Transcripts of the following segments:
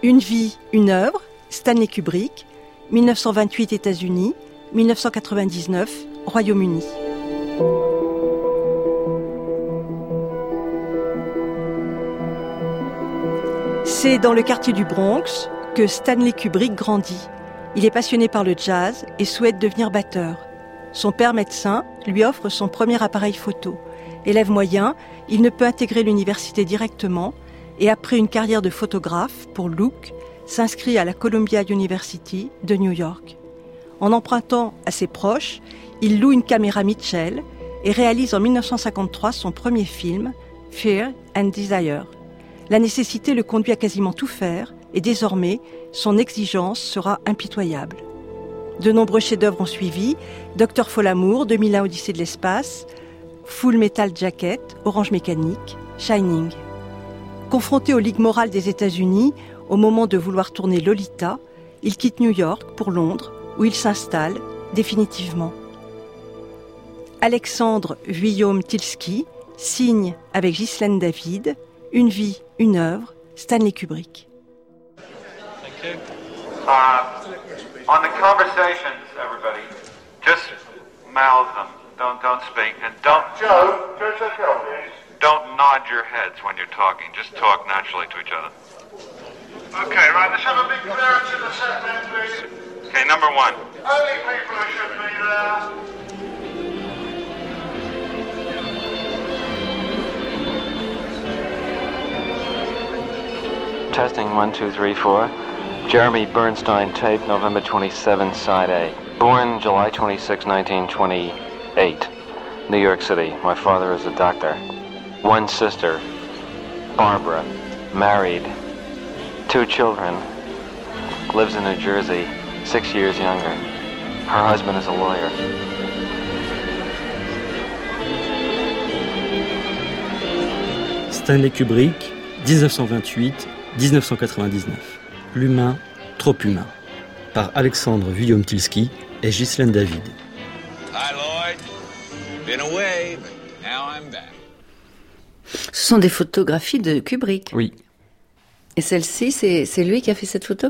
Une vie, une œuvre, Stanley Kubrick, 1928 États-Unis, 1999 Royaume-Uni. C'est dans le quartier du Bronx que Stanley Kubrick grandit. Il est passionné par le jazz et souhaite devenir batteur. Son père médecin lui offre son premier appareil photo. Élève moyen, il ne peut intégrer l'université directement et après une carrière de photographe pour Look, s'inscrit à la Columbia University de New York. En empruntant à ses proches, il loue une caméra Mitchell et réalise en 1953 son premier film, Fear and Desire. La nécessité le conduit à quasiment tout faire et désormais, son exigence sera impitoyable. De nombreux chefs-d'œuvre ont suivi, Dr. Folamour, 2001 Odyssée de l'espace, Full Metal Jacket, Orange Mécanique, Shining. Confronté aux ligues morales des États-Unis, au moment de vouloir tourner Lolita, il quitte New York pour Londres, où il s'installe définitivement. Alexandre Vuillaume-Tilsky signe avec Ghislaine David Une vie, une œuvre, Stanley Kubrick. On the conversations, everybody, just mouth them. Don't speak, and don't nod your heads when you're talking. Just talk naturally to each other. Okay, right. Let's have a big clearance in the set then, please. Okay, number one. Only people who should be there. Testing 1, 2, 3, 4. Jeremy Bernstein tape, November 27, side A. Born July 26, 1928. New York City. My father is a doctor. One sister, Barbara, married. 2 children. Lives in New Jersey, 6 years younger. Her husband is a lawyer. Stanley Kubrick, 1928-1999. L'humain, trop humain. Par Alexandre Vuillaume-Tilsky et Ghislaine David. Hi Lloyd. Been away, but now I'm back. Ce sont des photographies de Kubrick. Oui. Et celle-ci, c'est lui qui a fait cette photo ?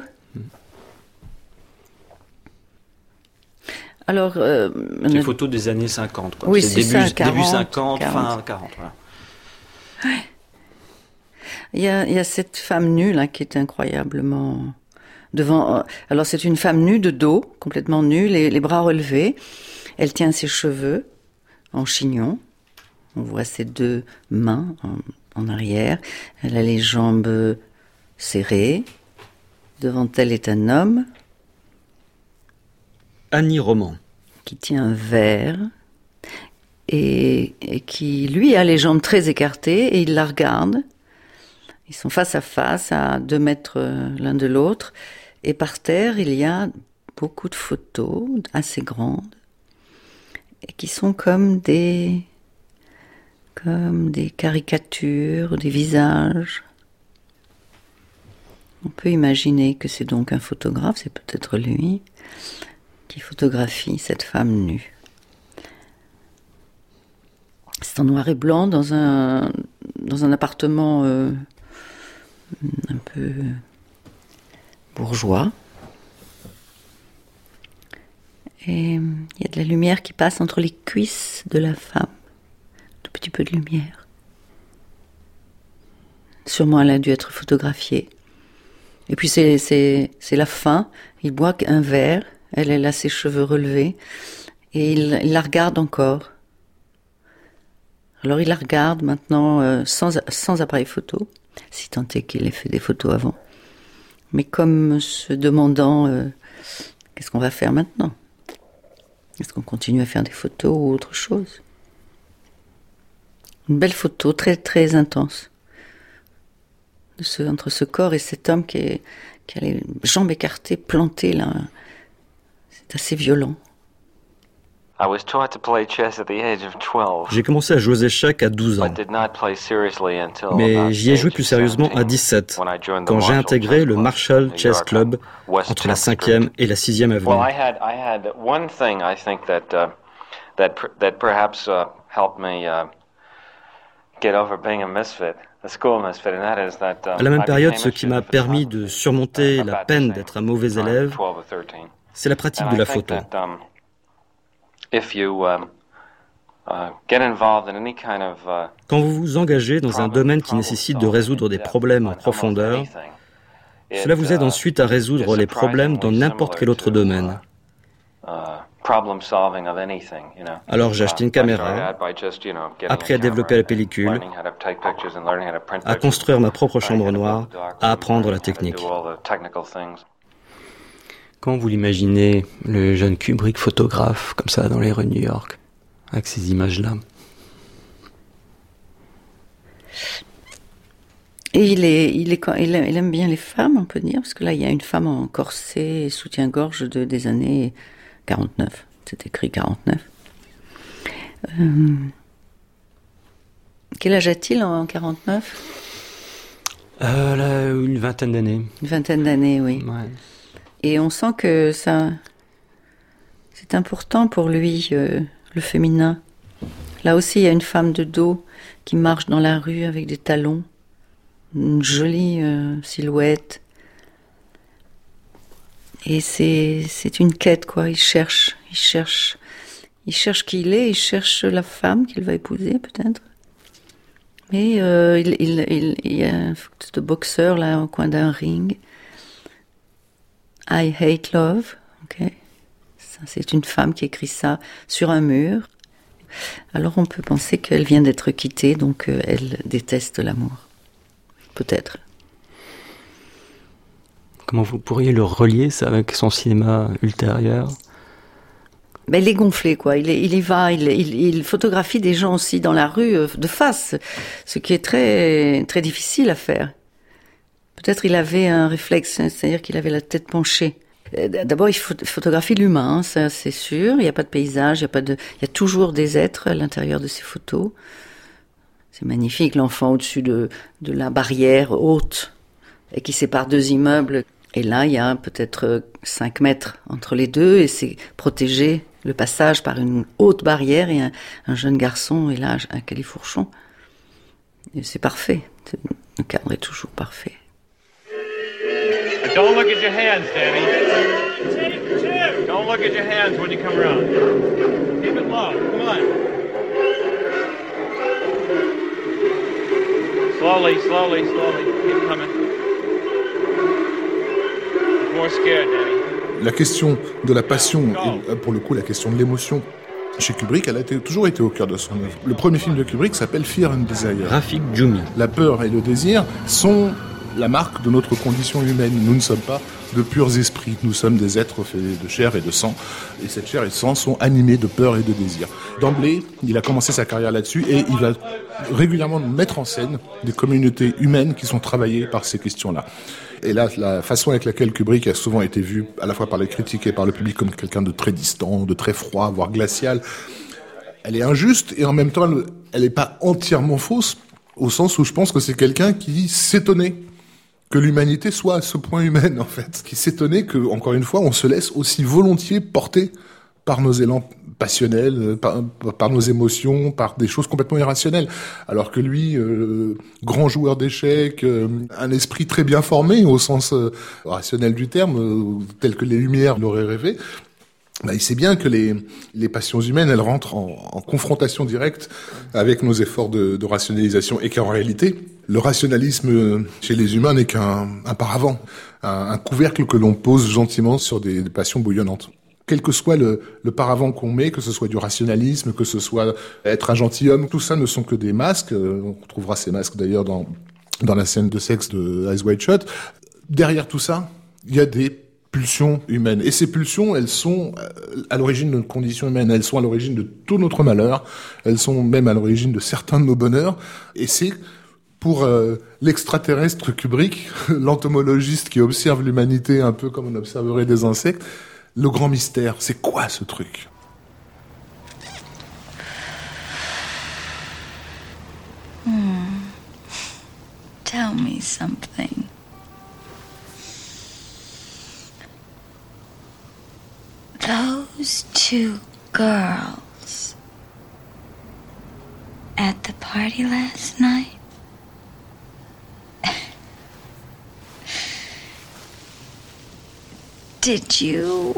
Alors, c'est une photo des années 50. Quoi. Oui, c'est début 50, 40. Fin 40. Voilà. Ouais. Il y a cette femme nue là qui est incroyablement devant. Alors c'est une femme nue de dos, complètement nue, les bras relevés. Elle tient ses cheveux en chignon. On voit ses 2 mains en arrière. Elle a les jambes serrées. Devant elle est un homme. Annie Roman. Qui tient un verre et qui, lui, a les jambes très écartées et il la regarde. Ils sont face à face, à 2 mètres l'un de l'autre. Et par terre, il y a beaucoup de photos assez grandes et qui sont comme des caricatures, des visages. On peut imaginer que c'est donc un photographe, c'est peut-être lui, qui photographie cette femme nue. C'est en noir et blanc dans un appartement un peu bourgeois. Et il y a de la lumière qui passe entre les cuisses de la femme. Tout petit peu de lumière. Sûrement elle a dû être photographiée. Et puis c'est la fin. Il boit un verre. Elle a ses cheveux relevés. Et il la regarde encore. Alors il la regarde maintenant sans appareil photo. Si tant est qu'il ait fait des photos avant. Mais comme se demandant qu'est-ce qu'on va faire maintenant ? Est-ce qu'on continue à faire des photos ou autre chose ? Une belle photo, très très intense. Entre ce corps et cet homme qui a les jambes écartées, plantées là. C'est assez violent. J'ai commencé à jouer aux échecs à 12 ans. Mais j'y ai joué plus sérieusement à 17, quand j'ai intégré le Marshall Chess Club entre la 5e et la 6e avenue. Well, I had one thing I think that perhaps helped me À la même période, ce qui m'a permis de surmonter la peine d'être un mauvais élève, c'est la pratique de la photo. Quand vous vous engagez dans un domaine qui nécessite de résoudre des problèmes en profondeur, cela vous aide ensuite à résoudre les problèmes dans n'importe quel autre domaine. Alors j'ai acheté une caméra, appris à développer la pellicule, à construire ma propre chambre noire, à apprendre la technique. Comment vous l'imaginez, le jeune Kubrick photographe, comme ça, dans les rues de New York, avec ces images-là? Et il aime bien les femmes, on peut dire, parce que là, il y a une femme en corset et soutien-gorge des années 49. C'est écrit 49. Quel âge a-t-il en 49? Une vingtaine d'années. Une vingtaine d'années, oui. Ouais. Et on sent que ça, c'est important pour lui, le féminin. Là aussi, il y a une femme de dos qui marche dans la rue avec des talons. Une jolie silhouette. Et c'est une quête, quoi. Il cherche qui il est, il cherche la femme qu'il va épouser, peut-être. Mais il y a un de boxeur, là, au coin d'un ring. I hate love, ok. Ça, c'est une femme qui écrit ça sur un mur. Alors on peut penser qu'elle vient d'être quittée, donc elle déteste l'amour. Peut-être. Comment vous pourriez le relier, ça, avec son cinéma ultérieur? Ben, il est gonflé, quoi. Il photographie des gens aussi dans la rue, de face, ce qui est très, très difficile à faire. Peut-être il avait un réflexe, c'est-à-dire qu'il avait la tête penchée. D'abord, il photographie l'humain, ça c'est sûr. Il n'y a pas de paysage, il y a toujours des êtres à l'intérieur de ces photos. C'est magnifique, l'enfant au-dessus de la barrière haute et qui sépare deux immeubles. Et là, il y a peut-être 5 mètres entre les deux et c'est protégé, le passage, par une haute barrière et un jeune garçon est là, un califourchon. Et c'est parfait. Le cadre est toujours parfait. But don't look at your hands, Danny. Don't look at your hands when you come around. Keep it low. Come on. Slowly, slowly, slowly. Keep coming. More scared, Danny. La question de la passion, et pour le coup la question de l'émotion, chez Kubrick, elle a toujours été au cœur de son œuvre. Le premier film de Kubrick s'appelle Fear and Desire. Rafik Djoumi. La peur et le désir sont la marque de notre condition humaine. Nous ne sommes pas de purs esprits. Nous sommes des êtres faits de chair et de sang. Et cette chair et ce sang sont animés de peur et de désir. D'emblée, il a commencé sa carrière là-dessus et il va régulièrement mettre en scène des communautés humaines qui sont travaillées par ces questions-là. Et là, la façon avec laquelle Kubrick a souvent été vu, à la fois par les critiques et par le public, comme quelqu'un de très distant, de très froid, voire glacial, elle est injuste et en même temps, elle n'est pas entièrement fausse, au sens où je pense que c'est quelqu'un qui s'étonnait que l'humanité soit à ce point humaine, en fait. Qui s'étonnait que, encore une fois, on se laisse aussi volontiers porter par nos élans passionnels, par nos émotions, par des choses complètement irrationnelles. Alors que lui, grand joueur d'échecs, un esprit très bien formé au sens rationnel du terme, tel que les Lumières l'auraient rêvé, il sait bien que les passions humaines, elles rentrent en confrontation directe avec nos efforts de rationalisation et qu'en réalité, le rationalisme chez les humains n'est qu'un paravent, un couvercle que l'on pose gentiment sur des passions bouillonnantes. Quel que soit le paravent qu'on met, que ce soit du rationalisme, que ce soit être un gentilhomme, tout ça ne sont que des masques. On trouvera ces masques d'ailleurs dans la scène de sexe de Eyes Wide Shut. Derrière tout ça, il y a des pulsions humaines. Et ces pulsions, elles sont à l'origine de notre condition humaine. Elles sont à l'origine de tout notre malheur. Elles sont même à l'origine de certains de nos bonheurs. Et c'est pour l'extraterrestre Kubrick, l'entomologiste qui observe l'humanité un peu comme on observerait des insectes, le grand mystère, c'est quoi ce truc ? Tell me something. Those two girls at the party. party last night? Did you,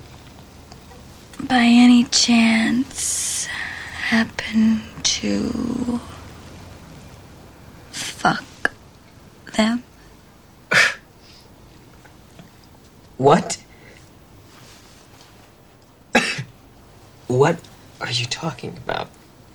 by any chance, happen to fuck them? What? What are you talking about?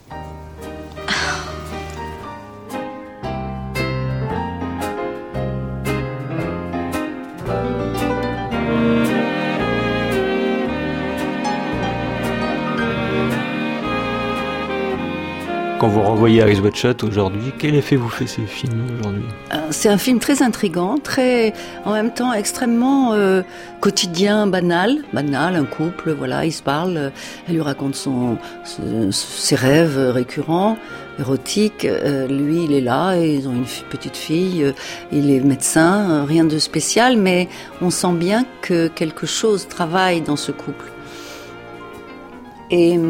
Quand vous renvoyez Eyes Wide Shut aujourd'hui, quel effet vous fait ces films aujourd'hui ? C'est un film très intrigant, très, en même temps extrêmement quotidien, banal, un couple, voilà, ils se parlent, elle lui raconte ses rêves récurrents, érotiques, lui il est là, et ils ont une petite fille, il est médecin, rien de spécial, mais on sent bien que quelque chose travaille dans ce couple. Et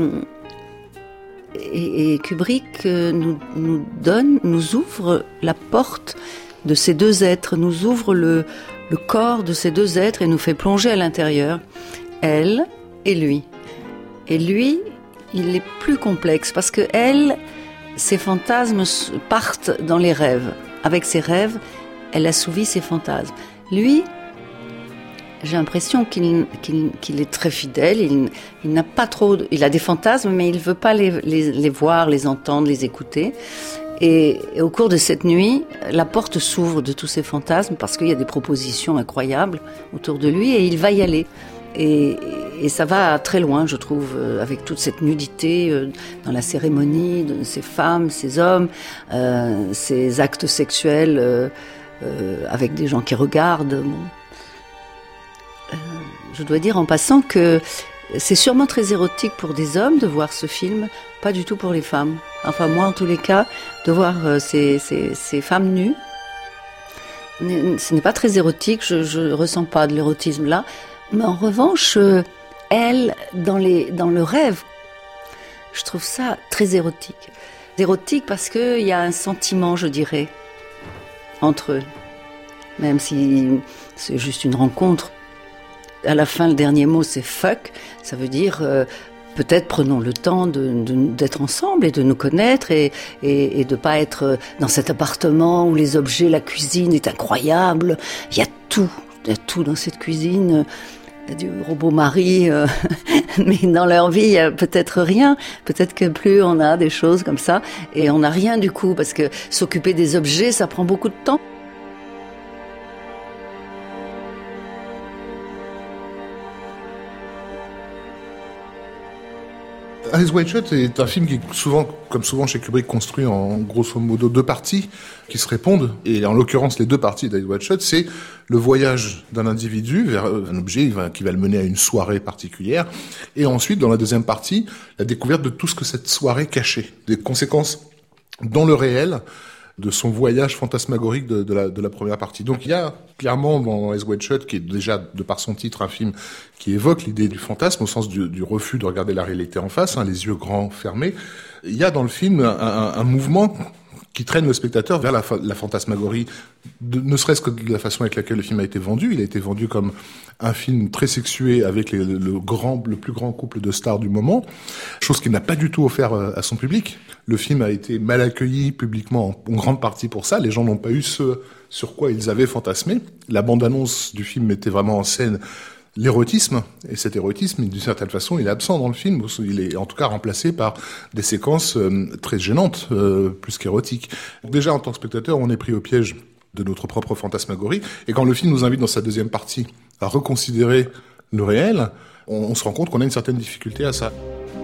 Kubrick nous ouvre la porte de ces deux êtres, nous ouvre le corps de ces deux êtres et nous fait plonger à l'intérieur, elle et lui. Et lui, il est plus complexe parce que elle, ses fantasmes partent dans les rêves. Avec ses rêves, elle assouvit ses fantasmes. Lui, j'ai l'impression qu'il est très fidèle, il n'a pas trop, il a des fantasmes, mais il veut pas les voir, les entendre, les écouter. Et au cours de cette nuit, la porte s'ouvre de tous ces fantasmes parce qu'il y a des propositions incroyables autour de lui et il va y aller. Et ça va très loin, je trouve, avec toute cette nudité dans la cérémonie, de ces femmes, ces hommes, ces actes sexuels avec des gens qui regardent. Bon. Je dois dire en passant que c'est sûrement très érotique pour des hommes de voir ce film, pas du tout pour les femmes. Enfin moi en tous les cas, de voir ces femmes nues, ce n'est pas très érotique, je ressens pas de l'érotisme là. Mais en revanche, elle, dans le rêve, je trouve ça très érotique. Érotique parce qu'il y a un sentiment, je dirais, entre eux. Même si c'est juste une rencontre. À la fin, le dernier mot, c'est fuck. Ça veut dire, peut-être prenons le temps d'être ensemble et de nous connaître et de pas être dans cet appartement où les objets, la cuisine est incroyable. Il y a tout dans cette cuisine. Du robot mari, mais dans leur vie, il y a peut-être rien. Peut-être que plus on a des choses comme ça, et on n'a rien du coup, parce que s'occuper des objets, ça prend beaucoup de temps. Eyes Wide Shut est un film qui est souvent, comme souvent chez Kubrick, construit en grosso modo deux parties qui se répondent. Et en l'occurrence, les deux parties d'Eyes Wide Shut, c'est le voyage d'un individu vers un objet qui va le mener à une soirée particulière. Et ensuite, dans la deuxième partie, la découverte de tout ce que cette soirée cachait. Des conséquences dans le réel de son voyage fantasmagorique de la première partie. Donc il y a clairement dans Eyes Wide Shut, qui est déjà, de par son titre, un film qui évoque l'idée du fantasme, au sens du refus de regarder la réalité en face, les yeux grands fermés. Il y a dans le film un mouvement qui traîne le spectateur vers la fantasmagorie, ne serait-ce que de la façon avec laquelle le film a été vendu. Il a été vendu comme un film très sexué avec le plus grand couple de stars du moment, chose qu'il n'a pas du tout offert à son public. Le film a été mal accueilli publiquement en grande partie pour ça. Les gens n'ont pas eu ce sur quoi ils avaient fantasmé. La bande-annonce du film mettait vraiment en scène l'érotisme, et cet érotisme, d'une certaine façon, il est absent dans le film. Il est en tout cas remplacé par des séquences très gênantes, plus qu'érotiques. Déjà, en tant que spectateur, on est pris au piège de notre propre fantasmagorie, et quand le film nous invite dans sa deuxième partie à reconsidérer le réel, on se rend compte qu'on a une certaine difficulté à ça.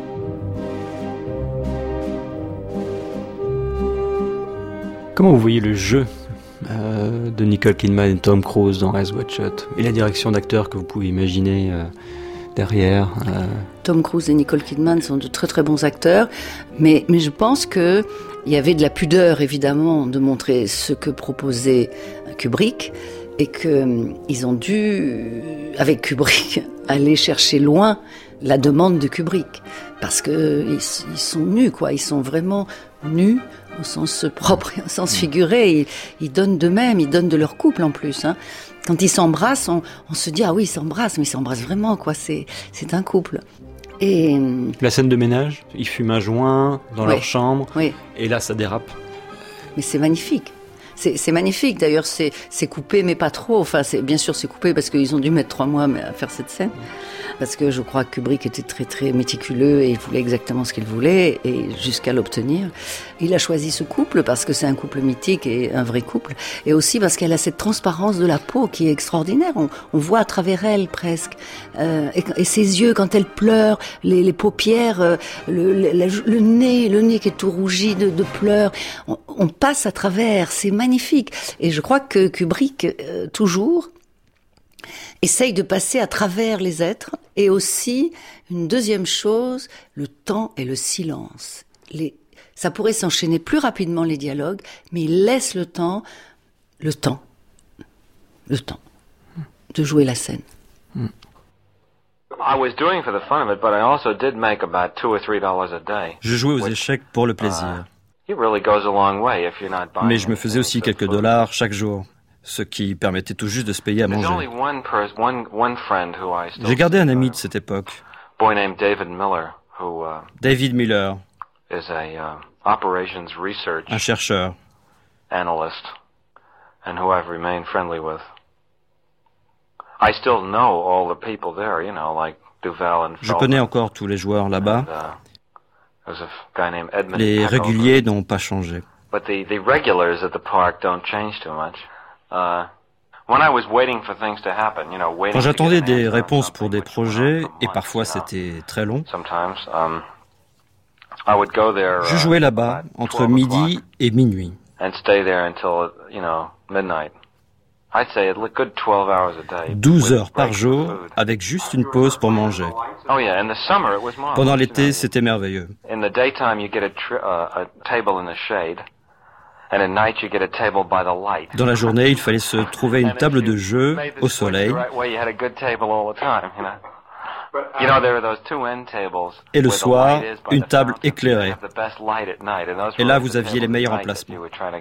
Comment vous voyez le jeu de Nicole Kidman et Tom Cruise dans Eyes Wide Shut, et la direction d'acteurs que vous pouvez imaginer derrière? Tom Cruise et Nicole Kidman sont de très très bons acteurs, mais je pense que il y avait de la pudeur évidemment de montrer ce que proposait Kubrick, et que ils ont dû, avec Kubrick, aller chercher loin la demande de Kubrick, parce que ils sont nus, quoi. Ils sont vraiment nus au sens propre et au sens figuré. Ils donnent d'eux-mêmes, ils donnent de leur couple en plus. Hein. Quand ils s'embrassent, on se dit, ah oui, ils s'embrassent, mais ils s'embrassent vraiment, quoi. C'est un couple. Et la scène de ménage, ils fument un joint dans leur chambre, et là ça dérape. Mais c'est magnifique. C'est magnifique. D'ailleurs, c'est coupé, mais pas trop. Enfin, bien sûr, c'est coupé parce qu'ils ont dû mettre 3 mois à faire cette scène. Parce que je crois que Kubrick était très très méticuleux et il voulait exactement ce qu'il voulait et jusqu'à l'obtenir. Il a choisi ce couple parce que c'est un couple mythique et un vrai couple, et aussi parce qu'elle a cette transparence de la peau qui est extraordinaire. On voit à travers elle presque, et ses yeux quand elle pleure, les paupières, le nez qui est tout rougi de pleurs. On passe à travers, c'est magnifique. Et je crois que Kubrick toujours essaye de passer à travers les êtres, et aussi, une deuxième chose, le temps et le silence. Ça pourrait s'enchaîner plus rapidement les dialogues, mais il laisse le temps de jouer la scène. Je jouais aux échecs pour le plaisir. Mais je me faisais aussi quelques dollars chaque jour, ce qui permettait tout juste de se payer à manger. J'ai gardé un ami de cette époque, David Miller, un chercheur. Je connais encore tous les joueurs là-bas. Les réguliers n'ont pas changé. Quand j'attendais des réponses pour des projets, et parfois c'était très long, je jouais là-bas entre midi et minuit. 12 heures par jour, avec juste une pause pour manger. Pendant l'été, c'était merveilleux. Dans la journée, il fallait se trouver une table de jeu au soleil. Et le soir, une table éclairée. Et là, vous aviez les meilleurs emplacements.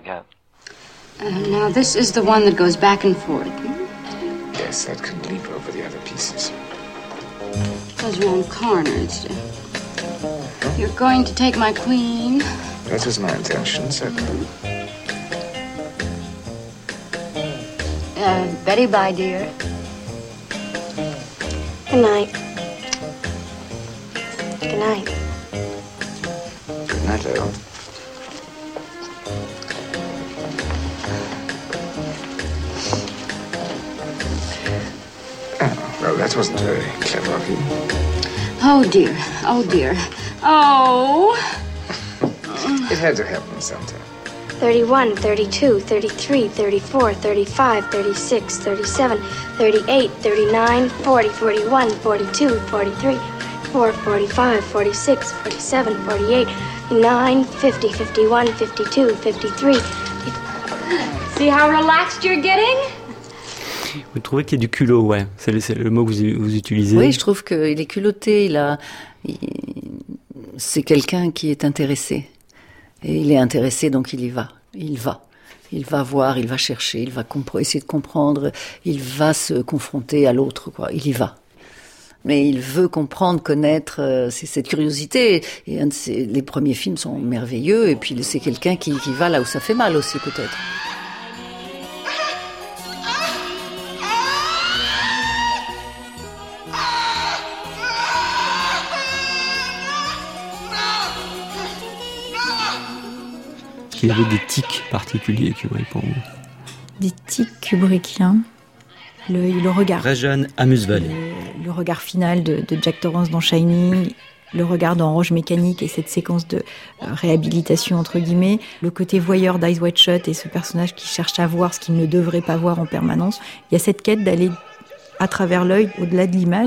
Now this is the one that goes back and forth. Yes, that could leap over the other pieces. Goes around corners. You're going to take my queen? That is my intention, certainly. Betty, bye, dear. Good night. Good night. Good night, Leo. Well, that wasn't very clever of you. Oh, dear. Oh, dear. Oh! It had to happen sometime. 31, 32, 33, 34, 35, 36, 37, 38, 39, 40, 41, 42, 43, 44, 45, 46, 47, 48, 49, 50, 51, 52, 53. See how relaxed you're getting? Vous trouvez qu'il y a du culot, ouais. C'est le mot que vous utilisez. Oui, je trouve qu'il est culotté. C'est quelqu'un qui est intéressé. Et il est intéressé, donc il y va. Il va voir, il va chercher, il va essayer de comprendre. Il va se confronter à l'autre, quoi. Il y va. Mais il veut comprendre, connaître. C'est cette curiosité. Et les premiers films sont merveilleux. Et puis c'est quelqu'un qui va là où ça fait mal aussi, peut-être. Il y avait des tics particuliers, Kubrick, pour vous. Des tics kubrickiens. Le regard. Rejan Amusvali. Le regard final de Jack Torrance dans Shining, le regard dans Roche Mécanique et cette séquence de réhabilitation entre guillemets, le côté voyeur d'Eyes Wide Shut et ce personnage qui cherche à voir ce qu'il ne devrait pas voir en permanence. Il y a cette quête d'aller à travers l'œil, au-delà de l'image.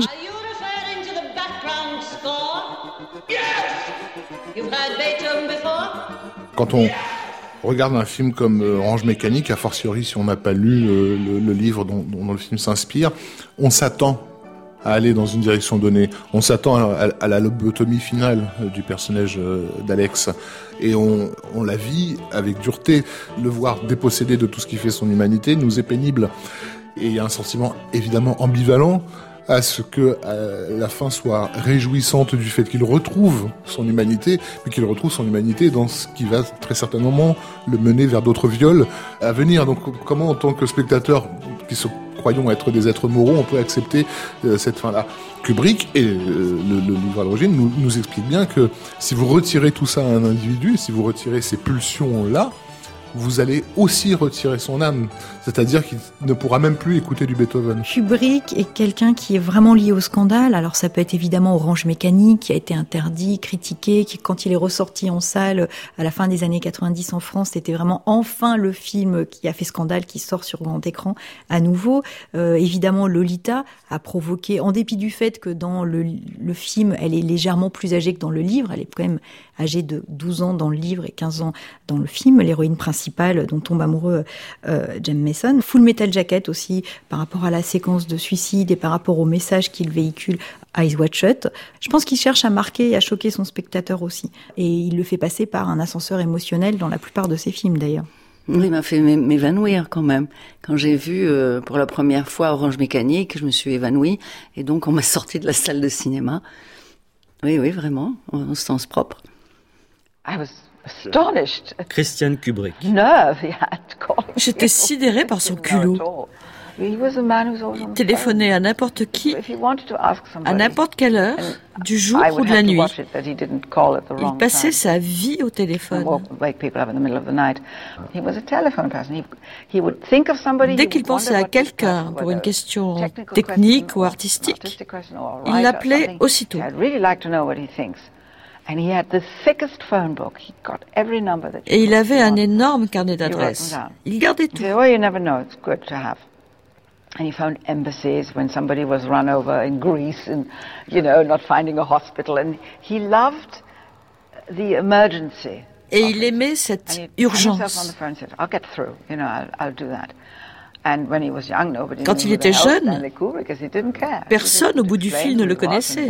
Quand on regarde un film comme Orange Mécanique, a fortiori si on n'a pas lu le livre dont le film s'inspire, on s'attend à aller dans une direction donnée. On s'attend à la lobotomie finale du personnage d'Alex. Et on la vit avec dureté. Le voir dépossédé de tout ce qui fait son humanité nous est pénible. Et il y a un sentiment évidemment ambivalent à ce que la fin soit réjouissante du fait qu'il retrouve son humanité, mais qu'il retrouve son humanité dans ce qui va très certainement le mener vers d'autres viols à venir. Donc comment, en tant que spectateur qui se croyons être des êtres moraux, on peut accepter cette fin-là? Kubrick et le livre à l'origine nous explique bien que si vous retirez tout ça à un individu, si vous retirez ces pulsions-là, vous allez aussi retirer son âme. C'est-à-dire qu'il ne pourra même plus écouter du Beethoven. Kubrick est quelqu'un qui est vraiment lié au scandale. Alors ça peut être évidemment Orange Mécanique, qui a été interdit, critiqué, qui, quand il est ressorti en salle à la fin des années 90 en France, c'était vraiment enfin le film qui a fait scandale, qui sort sur grand écran à nouveau. Évidemment, Lolita a provoqué, en dépit du fait que dans le film, elle est légèrement plus âgée que dans le livre, elle est quand même âgée de 12 ans dans le livre et 15 ans dans le film, l'héroïne principale dont tombe amoureux James Mason. Full Metal Jacket aussi, par rapport à la séquence de suicide et par rapport au message qu'il véhicule, Eyes Wide Shut. Je pense qu'il cherche à marquer et à choquer son spectateur aussi. Et il le fait passer par un ascenseur émotionnel dans la plupart de ses films d'ailleurs. Oui, il m'a fait m'évanouir quand même. Quand j'ai vu pour la première fois Orange Mécanique, je me suis évanouie et donc on m'a sorti de la salle de cinéma. Oui, vraiment, en sens propre. Christiane Kubrick. J'étais sidérée par son culot. Il téléphonait à n'importe qui, à n'importe quelle heure, du jour ou de la nuit. Il passait sa vie au téléphone. Dès qu'il pensait à quelqu'un pour une question technique ou artistique, il l'appelait aussitôt. Et il avait un énorme carnet d'adresses. Il gardait tout. And he phoned embassies when somebody was run over in Greece and, not finding a hospital. And he loved the emergency. Et il aimait cette urgence. Quand il était jeune, personne au bout du fil ne le connaissait.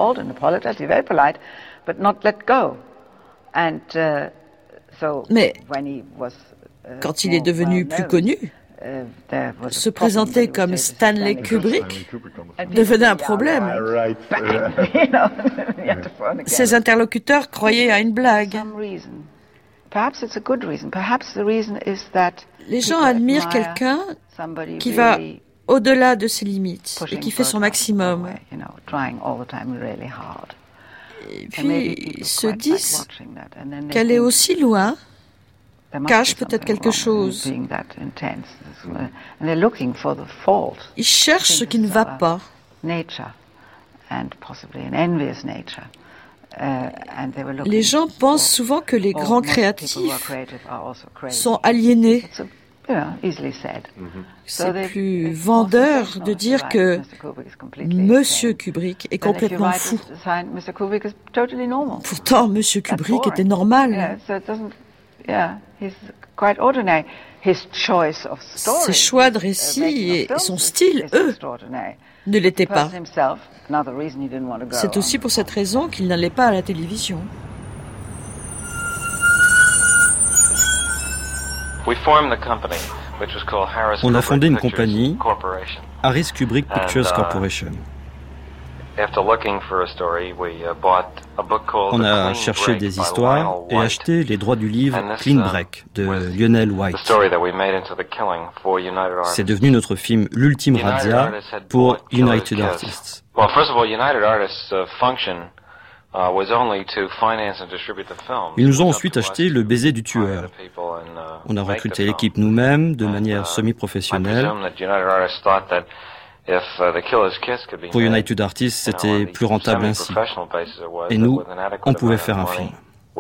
Mais quand il est devenu plus connu, se présenter comme Stanley Kubrick devenait un problème. Ses interlocuteurs croyaient à une blague. Les gens admirent quelqu'un qui va au-delà de ses limites et qui fait son maximum. Et puis, ils se disent qu'elle est aussi loin, cache peut-être quelque chose. Ils cherchent ce qui ne va pas. Les gens pensent souvent que les grands créatifs sont aliénés. C'est plus vendeur de dire que Monsieur Kubrick est complètement fou. Pourtant, Monsieur Kubrick était normal. Ses choix de récit et son style, eux, ne l'étaient pas. C'est aussi pour cette raison qu'il n'allait pas à la télévision. On a fondé une compagnie, Harris Kubrick Pictures Corporation. On a cherché des histoires et acheté les droits du livre Clean Break de Lionel White. C'est devenu notre film L'Ultime Razzia pour United Artists. Ils nous ont ensuite acheté Le Baiser du tueur. On a recruté l'équipe nous-mêmes de manière semi-professionnelle. Pour United Artists, c'était plus rentable ainsi. Et nous, on pouvait faire un film.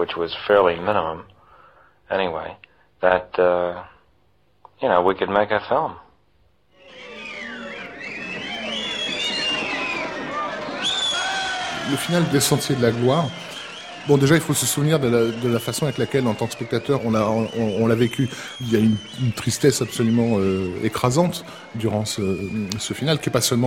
Le final des Sentiers de la Gloire, bon, déjà, il faut se souvenir de la façon avec laquelle, en tant que spectateur, on l'a vécu. Il y a une tristesse absolument écrasante durant ce final, qui est pas seulement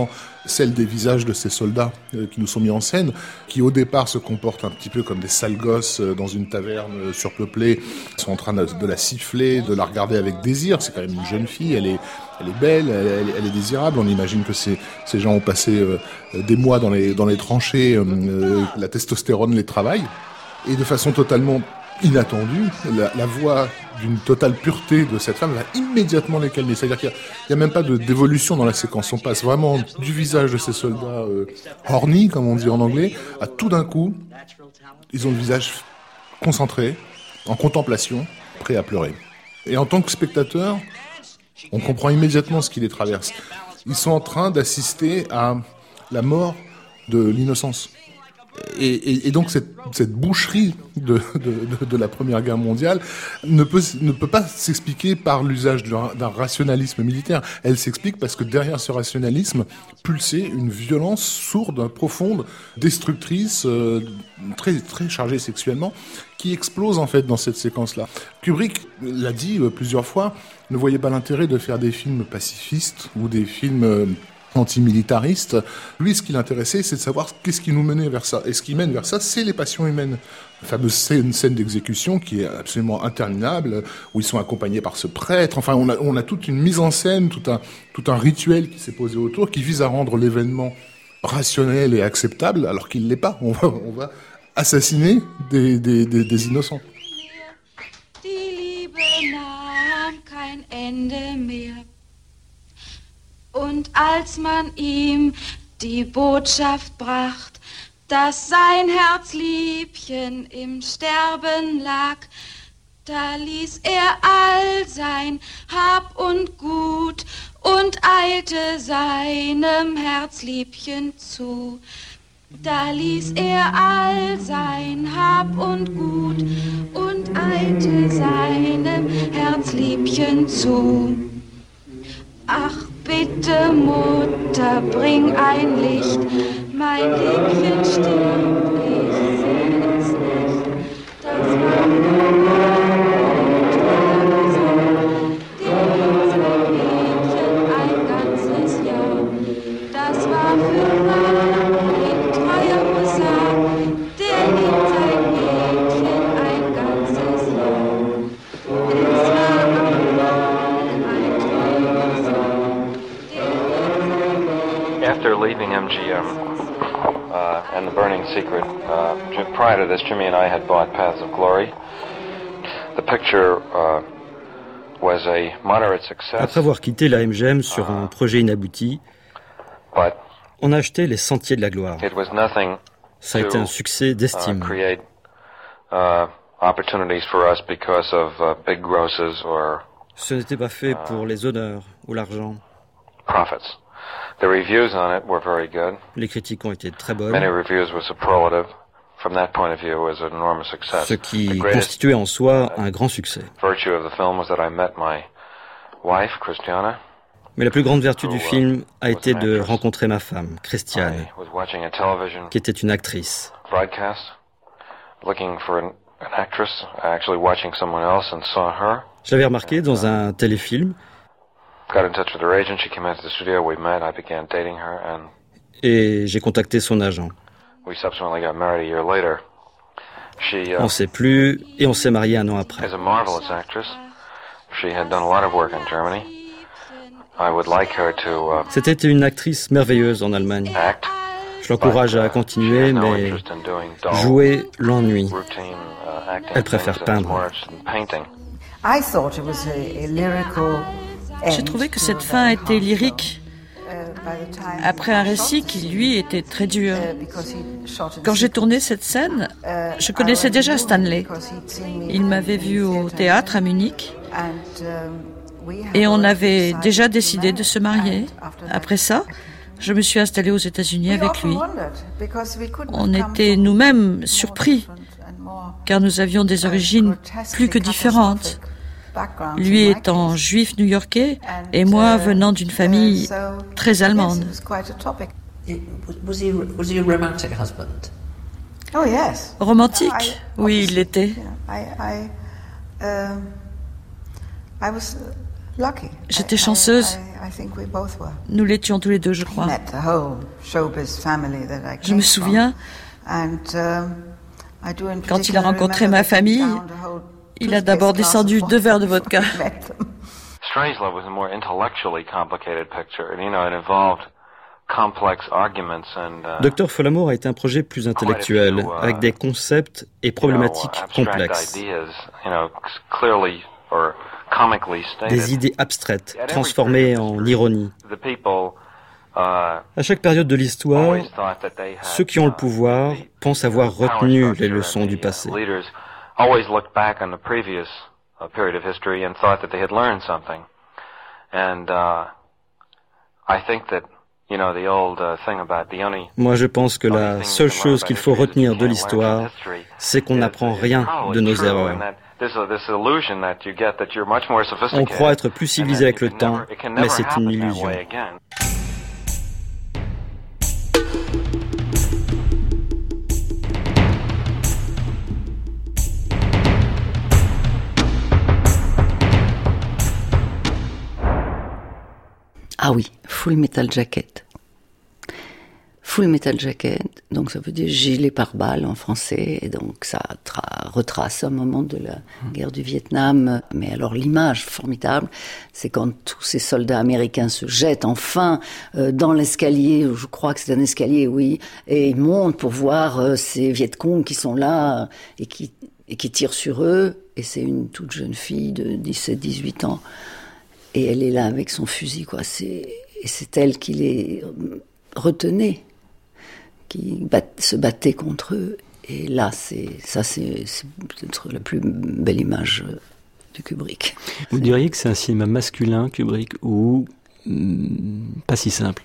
celle des visages de ces soldats qui nous sont mis en scène, qui au départ se comportent un petit peu comme des sales gosses dans une taverne surpeuplée, sont en train de la siffler, de la regarder avec désir. C'est quand même une jeune fille, elle est belle, elle est désirable. On imagine que ces gens ont passé des mois dans les tranchées, la testostérone les travaille. Et de façon totalement inattendue, la voix d'une totale pureté de cette femme va immédiatement les calmer. C'est-à-dire qu'il n'y a même pas d'évolution dans la séquence. On passe vraiment du visage de ces soldats horny, comme on dit en anglais, à tout d'un coup, ils ont le visage concentré, en contemplation, prêt à pleurer. Et en tant que spectateur, on comprend immédiatement ce qui les traverse. Ils sont en train d'assister à la mort de l'innocence. Et donc cette boucherie de la Première Guerre mondiale ne peut pas s'expliquer par l'usage d'un rationalisme militaire. Elle s'explique parce que derrière ce rationalisme pulsait une violence sourde, profonde, destructrice, très très chargée sexuellement, qui explose en fait dans cette séquence-là. Kubrick l'a dit plusieurs fois, ne voyait pas l'intérêt de faire des films pacifistes ou des films antimilitariste. Lui, ce qui l'intéressait, c'est de savoir qu'est-ce qui nous menait vers ça. Et ce qui mène vers ça, c'est les passions humaines. La fameuse scène d'exécution qui est absolument interminable, où ils sont accompagnés par ce prêtre. Enfin, on a toute une mise en scène, tout un rituel qui s'est posé autour, qui vise à rendre l'événement rationnel et acceptable, alors qu'il l'est pas. On va assassiner des innocents. Die Liebe nahm kein Ende mehr. Und als man ihm die Botschaft bracht, dass sein Herzliebchen im Sterben lag, da ließ er all sein Hab und Gut und eilte seinem Herzliebchen zu. Da ließ er all sein Hab und Gut und eilte seinem Herzliebchen zu. Ach, bitte, Mutter, bring ein Licht, mein Liebchen stirbt, ich seh es nicht. Das war für Mädchen ein ganzes Jahr. Das war für Mann ein treuer Husar, der liebt sein Mädchen ein ganzes Jahr. Es war am Morgen ein treuer Husar. After leaving MGM and The Burning Secret, prior to this, Jimmy and I had bought Paths of Glory. The picture was a moderate success. Après avoir quitté la MGM sur un projet inabouti, on a acheté Les Sentiers de la Gloire. Ça a été un succès d'estime. Ce n'était pas fait pour les honneurs ou l'argent. The reviews on it were very good. Les critiques ont été très bonnes. Many reviews were superlative. From that point of view, it was an enormous success. Ce qui constituait en soi un grand succès. Virtue of the film was that I met my wife, Christiana. Mais la plus grande vertu du film a été de rencontrer ma femme, Christiane, qui était une actrice. Broadcast, looking for an actress, actually watching someone else and saw her. Je l'avais remarqué dans un téléfilm. Got in touch with her agent. She came into the studio. We met. I began dating her, and et j'ai contacté son agent. We subsequently got married a year later. On s'est plu et on s'est marié un an après. As a marvelous actress, she had done a lot of work in Germany. I would like her to. C'était une actrice merveilleuse en Allemagne. Act. Je l'encourage à continuer, mais jouer l'ennuie. Elle préfère peindre. I thought it was a lyrical. J'ai trouvé que cette fin était lyrique, après un récit qui, lui, était très dur. Quand j'ai tourné cette scène, je connaissais déjà Stanley. Il m'avait vu au théâtre à Munich et on avait déjà décidé de se marier. Après ça, je me suis installée aux États-Unis avec lui. On était nous-mêmes surpris, car nous avions des origines plus que différentes. Lui étant juif new-yorkais et moi venant d'une famille très allemande. Romantique? Oui, il l'était. J'étais chanceuse. Nous l'étions tous les deux, je crois. Je me souviens, quand il a rencontré ma famille, il a d'abord descendu 2 verres de vodka. Strangelove was a more intellectually complicated picture. It involved complex arguments and Docteur Folamour a été un projet plus intellectuel, avec des concepts et problématiques complexes. Des idées abstraites, transformées en ironie. À chaque période de l'histoire, ceux qui ont le pouvoir pensent avoir retenu les leçons du passé. Period of history and thought that they had learned something. And I think that, the old thing about the only... Moi, je pense que la seule chose qu'il faut retenir de l'histoire, c'est qu'on n'apprend rien de nos erreurs. On croit être plus civilisé avec le temps, mais c'est une illusion. Ah oui, Full Metal Jacket. Full Metal Jacket, donc ça veut dire gilet pare-balles en français, et donc ça retrace un moment de la guerre du Vietnam. Mais alors l'image formidable, c'est quand tous ces soldats américains se jettent enfin dans l'escalier, je crois que c'est un escalier, oui, et ils montent pour voir ces Vietcong qui sont là et qui tirent sur eux, et c'est une toute jeune fille de 17-18 ans. Et elle est là avec son fusil, quoi. Et c'est elle qui les retenait, qui se battait contre eux. Et là, c'est peut-être la plus belle image de Kubrick. Vous diriez que c'est un cinéma masculin, Kubrick, ou pas si simple?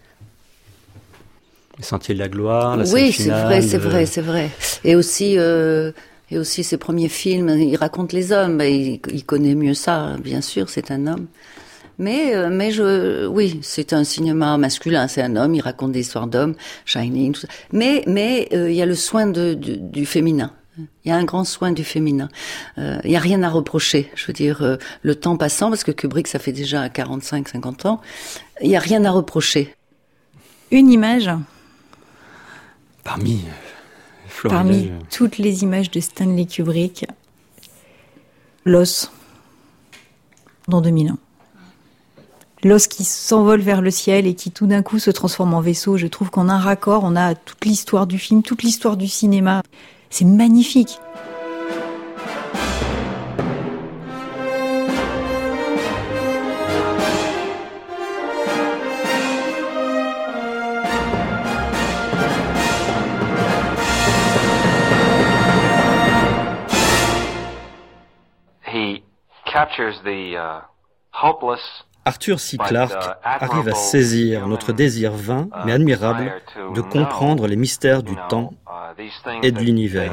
Les Sentiers de la Gloire, la scène finale... Oui, c'est vrai. Et aussi ses premiers films, il raconte les hommes. Il connaît mieux ça, bien sûr, c'est un homme. Mais oui, c'est un cinéma masculin, c'est un homme, il raconte des histoires d'hommes, Shining, tout ça. Mais il y a le soin du féminin. Il y a un grand soin du féminin. Il y a rien à reprocher. Je veux dire, le temps passant, parce que Kubrick, ça fait déjà 45-50 ans, il y a rien à reprocher. Une image. Parmi toutes les images de Stanley Kubrick, l'os, dans 2001. L'os qui s'envole vers le ciel et qui tout d'un coup se transforme en vaisseau. Je trouve qu'en un raccord, on a toute l'histoire du film, toute l'histoire du cinéma. C'est magnifique. Arthur C. Clarke arrive à saisir notre désir vain mais admirable de comprendre les mystères du temps et de l'univers.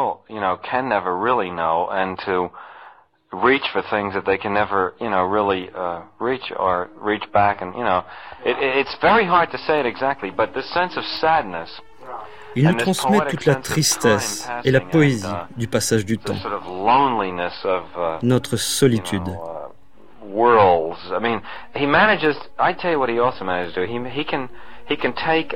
Reach for things that they can never, really reach or reach back, and it's very hard to say it exactly, but this sense of sadness. Il nous transmet toute la tristesse et la poésie du passage du temps, notre solitude. Worlds. I mean, he manages. I tell you what he also manages to do. He can take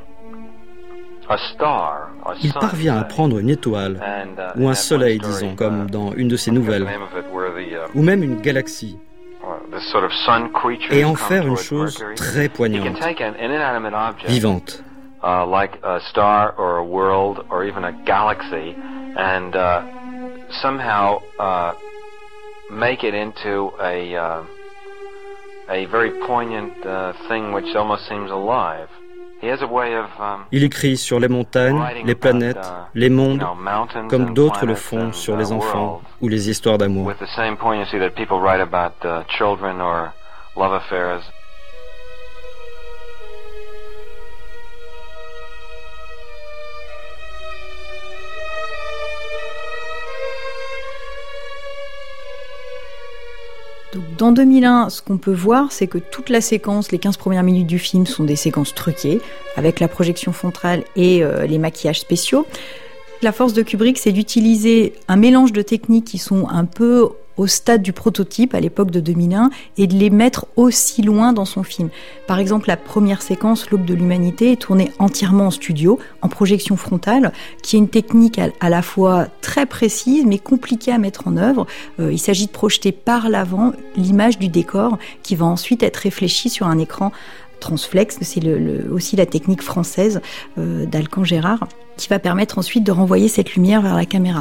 a star. Il parvient à prendre une étoile ou un soleil, disons, comme dans une de ses nouvelles, ou même une galaxie, et en faire une chose très poignante, vivante. Like a star or a world or even a galaxy, and somehow make it into a very poignant thing which almost seems alive. He has a way of Il écrit sur les montagnes, les planètes, les mondes, comme d'autres le font sur les enfants ou les histoires d'amour. With the same poignancy that people write about children or love affairs. Donc, dans 2001, ce qu'on peut voir, c'est que toute la séquence, les 15 premières minutes du film sont des séquences truquées, avec la projection frontale et les maquillages spéciaux. La force de Kubrick, c'est d'utiliser un mélange de techniques qui sont un peu au stade du prototype à l'époque de 2001 et de les mettre aussi loin dans son film. Par exemple, la première séquence, L'Aube de l'Humanité, est tournée entièrement en studio, en projection frontale, qui est une technique à la fois très précise mais compliquée à mettre en œuvre. Il s'agit de projeter par l'avant l'image du décor qui va ensuite être réfléchie sur un écran transflex. C'est aussi la technique française d'Alcan Gérard qui va permettre ensuite de renvoyer cette lumière vers la caméra.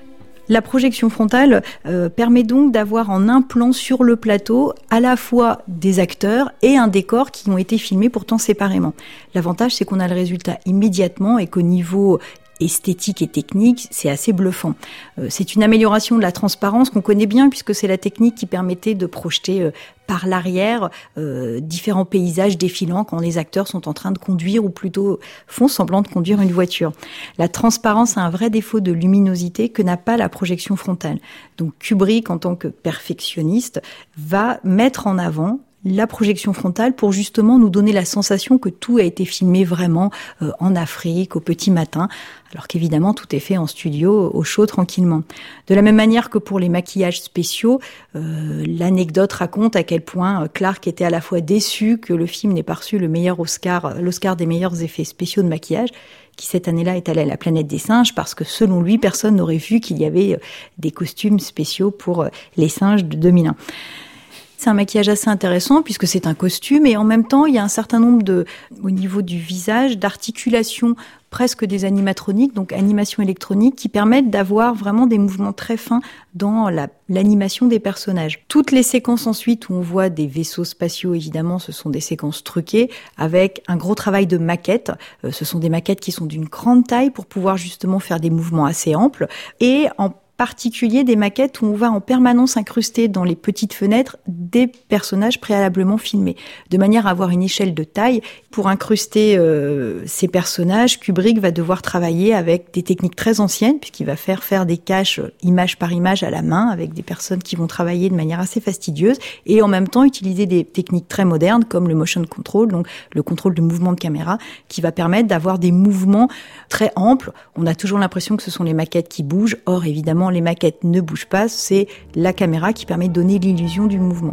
La projection frontale permet donc d'avoir en un plan sur le plateau à la fois des acteurs et un décor qui ont été filmés pourtant séparément. L'avantage, c'est qu'on a le résultat immédiatement et qu'au niveau esthétique et technique, c'est assez bluffant. C'est une amélioration de la transparence qu'on connaît bien puisque c'est la technique qui permettait de projeter par l'arrière différents paysages défilants quand les acteurs sont en train de conduire ou plutôt font semblant de conduire une voiture. La transparence a un vrai défaut de luminosité que n'a pas la projection frontale. Donc Kubrick, en tant que perfectionniste, va mettre en avant la projection frontale pour justement nous donner la sensation que tout a été filmé vraiment en Afrique, au petit matin, alors qu'évidemment tout est fait en studio, au chaud, tranquillement. De la même manière que pour les maquillages spéciaux, l'anecdote raconte à quel point Clark était à la fois déçu que le film n'ait pas reçu l'Oscar des meilleurs effets spéciaux de maquillage, qui cette année-là est allé à la planète des singes, parce que selon lui, personne n'aurait vu qu'il y avait des costumes spéciaux pour les singes de 2001. C'est un maquillage assez intéressant puisque c'est un costume et en même temps, il y a un certain nombre au niveau du visage, d'articulations presque des animatroniques, donc animation électronique, qui permettent d'avoir vraiment des mouvements très fins dans l'animation des personnages. Toutes les séquences ensuite où on voit des vaisseaux spatiaux, évidemment, ce sont des séquences truquées avec un gros travail de maquettes. Ce sont des maquettes qui sont d'une grande taille pour pouvoir justement faire des mouvements assez amples et en particulier des maquettes où on va en permanence incruster dans les petites fenêtres des personnages préalablement filmés, de manière à avoir une échelle de taille. Pour incruster ces personnages, Kubrick va devoir travailler avec des techniques très anciennes, puisqu'il va faire des caches image par image à la main, avec des personnes qui vont travailler de manière assez fastidieuse, et en même temps utiliser des techniques très modernes, comme le motion control, donc le contrôle de mouvement de caméra, qui va permettre d'avoir des mouvements très amples. On a toujours l'impression que ce sont les maquettes qui bougent, or évidemment, les maquettes ne bougent pas, c'est la caméra qui permet de donner l'illusion du mouvement.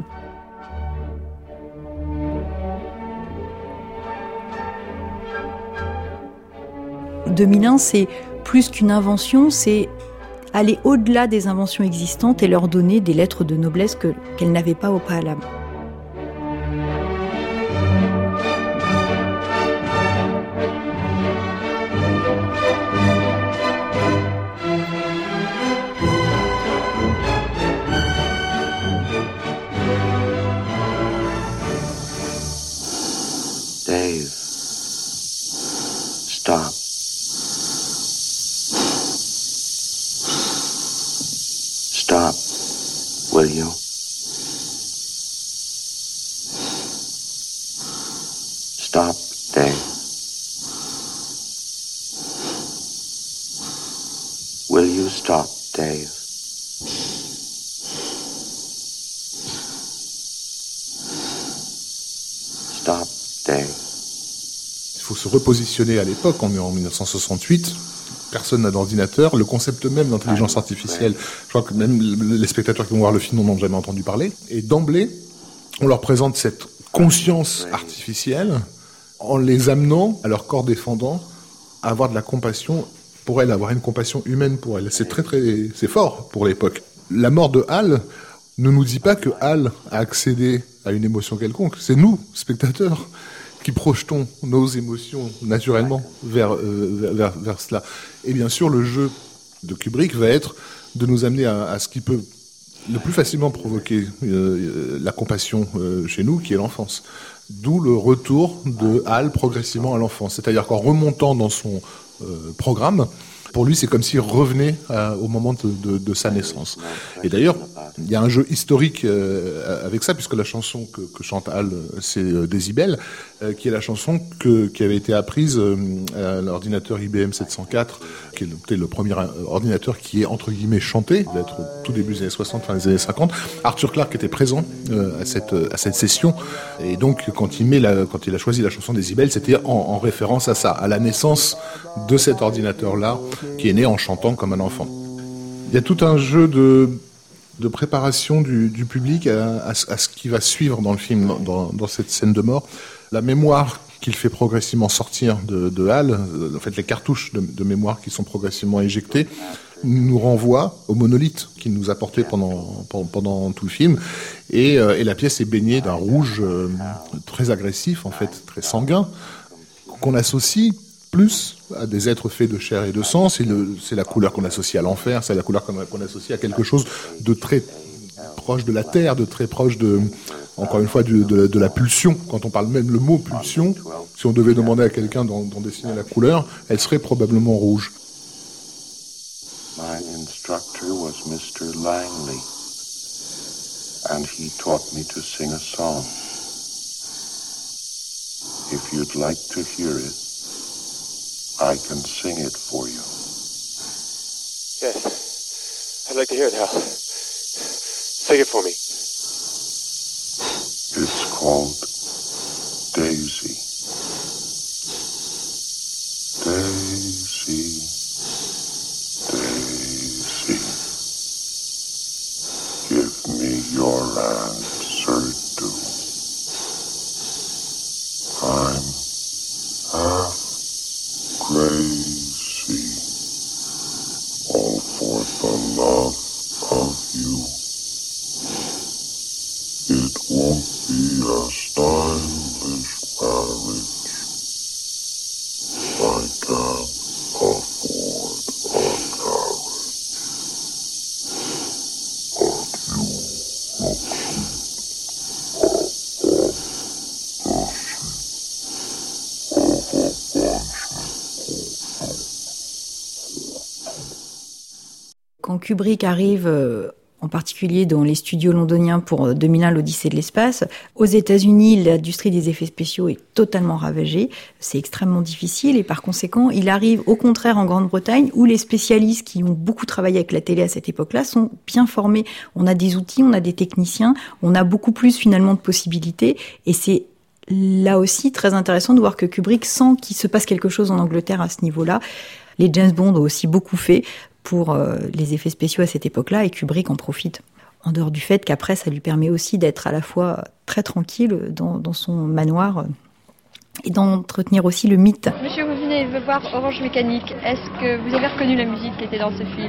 « 2001, c'est plus qu'une invention, c'est aller au-delà des inventions existantes et leur donner des lettres de noblesse qu'elles n'avaient pas au préalable. Stop. Stop, will you? Stop, Dave. Will you stop, Dave? Stop, Dave. Il faut se repositionner à l'époque, on est en 1968, personne n'a d'ordinateur, le concept même d'intelligence artificielle, je crois que même les spectateurs qui vont voir le film n'en ont jamais entendu parler, et d'emblée, on leur présente cette conscience artificielle en les amenant à leur corps défendant à avoir de la compassion pour elle, avoir une compassion humaine pour elle. C'est c'est fort pour l'époque. La mort de Hal ne nous dit pas que Hal a accédé à une émotion quelconque, c'est nous, spectateurs, qui projetons nos émotions naturellement vers cela. Et bien sûr, le jeu de Kubrick va être de nous amener à ce qui peut le plus facilement provoquer la compassion chez nous, qui est l'enfance. D'où le retour de Hal progressivement à l'enfance. C'est-à-dire qu'en remontant dans son programme, pour lui, c'est comme s'il revenait au moment de sa naissance. Et d'ailleurs, il y a un jeu historique avec ça, puisque la chanson que chante Hal, c'est Décibel, qui est la chanson qui avait été apprise à l'ordinateur IBM 704, qui est le premier ordinateur qui est, entre guillemets, chanté, d'être au tout début des années 60, fin des années 50. Arthur Clarke était présent à cette session, et donc quand il a choisi la chanson Décibel, c'était en référence à ça, à la naissance de cet ordinateur-là, qui est né en chantant comme un enfant. Il y a tout un jeu de préparation du public à ce qui va suivre dans le film, dans cette scène de mort. La mémoire qu'il fait progressivement sortir de Hal, en fait les cartouches de mémoire qui sont progressivement éjectées, nous renvoie au monolithe qu'il nous a porté pendant tout le film. Et la pièce est baignée d'un rouge très agressif, en fait, très sanguin, qu'on associe plus à des êtres faits de chair et de sang. C'est la couleur qu'on associe à l'enfer, c'est la couleur qu'on associe à quelque chose de très proche de la terre, de très proche encore une fois, de la pulsion. Quand on parle même le mot pulsion, si on devait demander à quelqu'un d'en dessiner la couleur, elle serait probablement rouge. My instructor was Mr. Langley, and he taught me to sing a song. If you'd like to hear it, I can sing it for you. Yes, I'd like to hear it, Hal. Sing it for me. It's called Daisy. Daisy, Daisy, give me your answer, do. I'm half crazy, all for the love of you. It won't be a stylish marriage. I can't afford a carriage. But you look Quand Kubrick arrive, en particulier dans les studios londoniens pour 2001, l'Odyssée de l'espace, aux États-Unis, l'industrie des effets spéciaux est totalement ravagée. C'est extrêmement difficile et par conséquent, il arrive au contraire en Grande-Bretagne où les spécialistes qui ont beaucoup travaillé avec la télé à cette époque-là sont bien formés. On a des outils, on a des techniciens, on a beaucoup plus finalement de possibilités et c'est là aussi très intéressant de voir que Kubrick sent qu'il se passe quelque chose en Angleterre à ce niveau-là. Les James Bond ont aussi beaucoup fait pour les effets spéciaux à cette époque-là, et Kubrick en profite. En dehors du fait qu'après, ça lui permet aussi d'être à la fois très tranquille dans son manoir et d'entretenir aussi le mythe. Monsieur, vous venez de voir Orange Mécanique. Est-ce que vous avez reconnu la musique qui était dans ce film?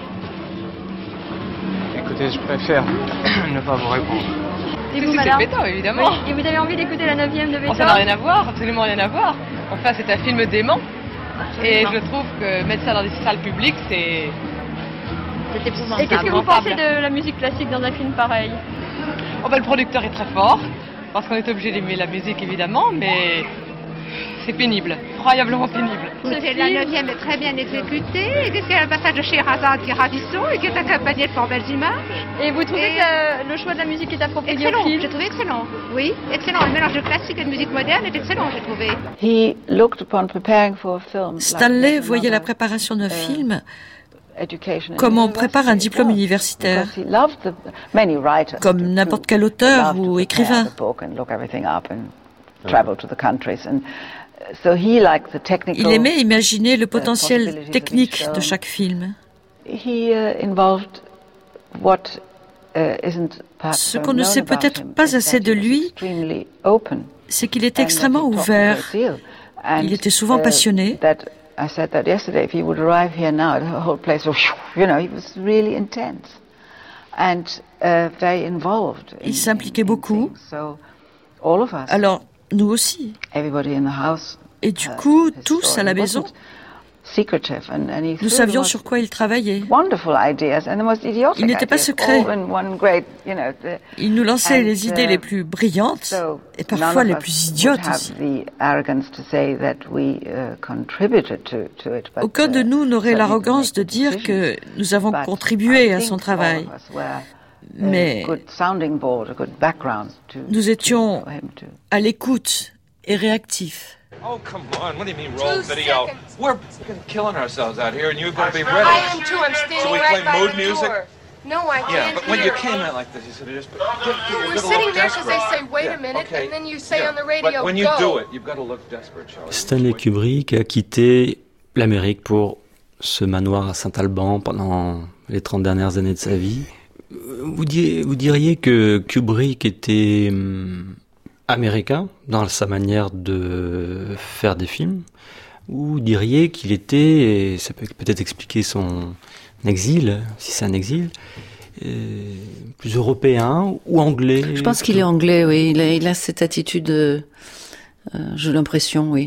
Écoutez, je préfère ne pas vous répondre. Et vous, madame? C'est Beethoven, évidemment. Oui. Et vous avez envie d'écouter la 9e de Beethoven? Oh, ça n'a rien à voir, absolument rien à voir. Enfin, c'est un film dément. Et je trouve que mettre ça dans des salles publiques, c'est épouvantable. Et qu'est-ce que vous pensez de la musique classique dans un film pareil? Oh ben, le producteur est très fort, parce qu'on est obligé d'aimer la musique évidemment, mais c'est pénible, incroyablement pénible. La 9e est très bien exécutée, et qu'est-ce qu'il y a un passage de Scheherazade qui est ravissant et qui est accompagné de fort belles images. Et vous trouvez que le choix de la musique est approprié excellent, au film? j'ai trouvé excellent. Oui, excellent. Le mélange de classique et de musique moderne est excellent, j'ai trouvé. Stanley voyait la préparation d'un film comme on prépare un diplôme universitaire, comme n'importe quel auteur ou écrivain. Il aimait imaginer le potentiel technique de chaque film. Ce qu'on ne sait peut-être pas assez de lui, c'est qu'il était extrêmement ouvert. Il était souvent passionné. I said that yesterday. If he would arrive here now, the whole place would, he was really intense and very involved. Il s'impliquait beaucoup. So, all of us. Alors, nous aussi. Everybody in the house. Et du coup, tous à la maison, nous savions sur quoi il travaillait. Il n'était pas secret. Il nous lançait les idées les plus brillantes et parfois les plus idiotes aussi. Aucun de nous n'aurait l'arrogance de dire que nous avons contribué à son travail. Mais nous étions à l'écoute et réactifs. Oh, come on. What do you mean, roll video? We're killing ourselves out here, and you're going to be ready. I am too. I'm standing right by the door. No, I can't Yeah, but when you came out like this, you said just... We're sitting there because they say, wait a minute, and then you say on the radio, but when you do it, you've got to look desperate, Charlie. Stanley Kubrick a quitté l'Amérique pour ce manoir à Saint-Alban pendant les 30 dernières années de sa vie. Vous diriez que Kubrick était américain dans sa manière de faire des films, ou diriez qu'il était, et ça peut peut-être expliquer son exil, si c'est un exil, plus européen ou anglais? Je pense qu'il est anglais, oui. Il a cette attitude, j'ai l'impression, oui.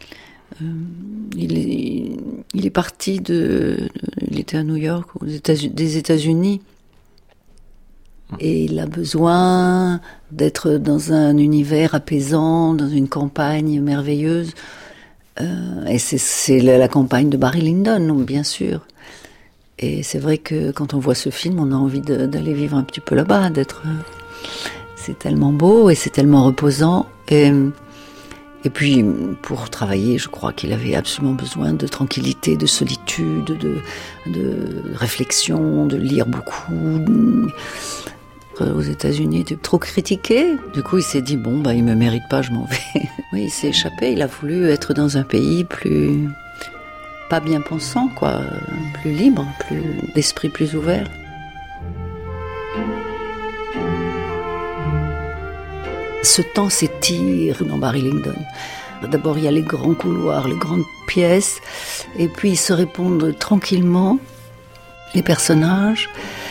Il est parti il était à New York, des États-Unis. Et il a besoin d'être dans un univers apaisant, dans une campagne merveilleuse. Et c'est la campagne de Barry Lyndon, bien sûr. Et c'est vrai que quand on voit ce film, on a envie d'aller vivre un petit peu là-bas, c'est tellement beau et c'est tellement reposant. Et puis, pour travailler, je crois qu'il avait absolument besoin de tranquillité, de solitude, de réflexion, de lire beaucoup. Aux États-Unis, il était trop critiqué. Du coup, il s'est dit, bon, il me mérite pas, je m'en vais. Oui, il s'est échappé. Il a voulu être dans un pays pas bien pensant, quoi. Plus libre, d'esprit plus ouvert. Ce temps s'étire dans Barry Lyndon. D'abord, il y a les grands couloirs, les grandes pièces, et puis ils se répondent tranquillement, les personnages.